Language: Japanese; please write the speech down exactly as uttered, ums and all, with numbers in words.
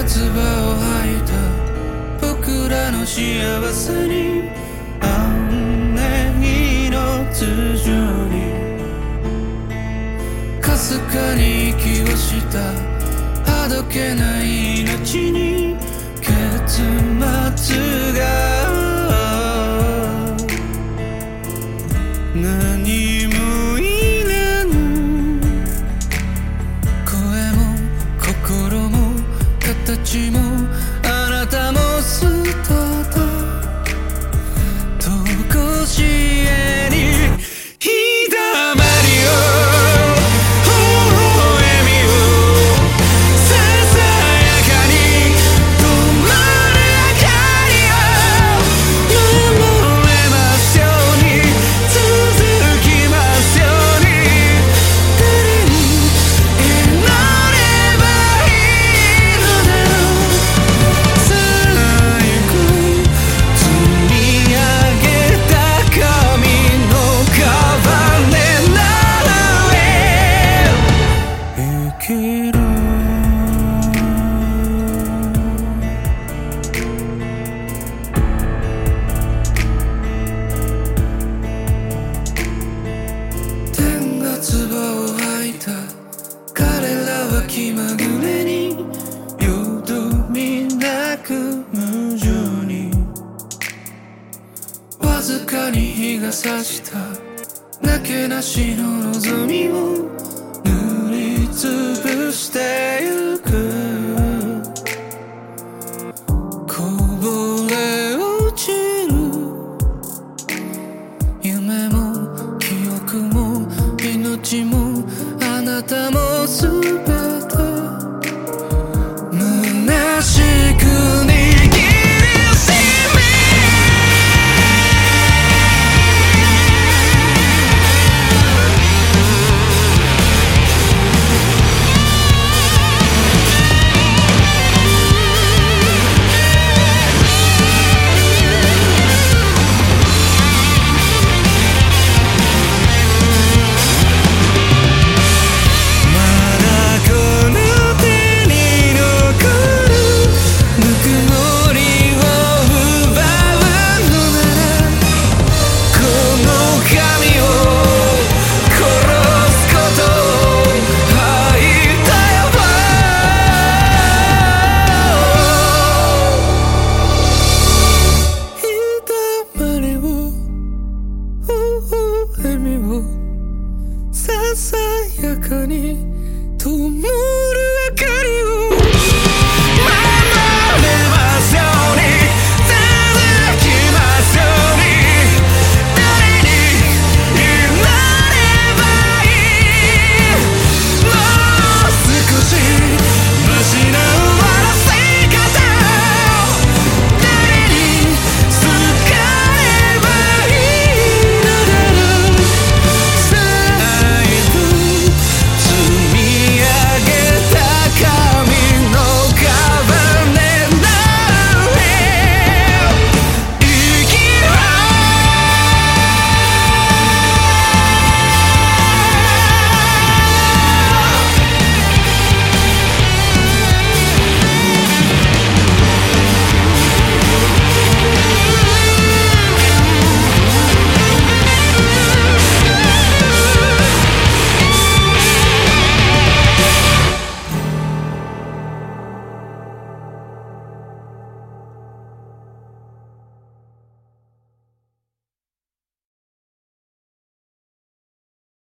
唾を吐いた僕らの幸せに安寧の頭上にかすかに息をしたあどけない命に結末が何もいらぬ声も心も形もあなたも捨てたとこしえにひだまりを微笑みをささやかに灯る明かりを守れますように続きますように誰に祈ればいいのだろう最後積み上げた髪の束ねならへ生きる天が唾を吐いた彼らは気まぐれによどみなく無情にわずかに日が差したなけなしの望みを塗りつぶして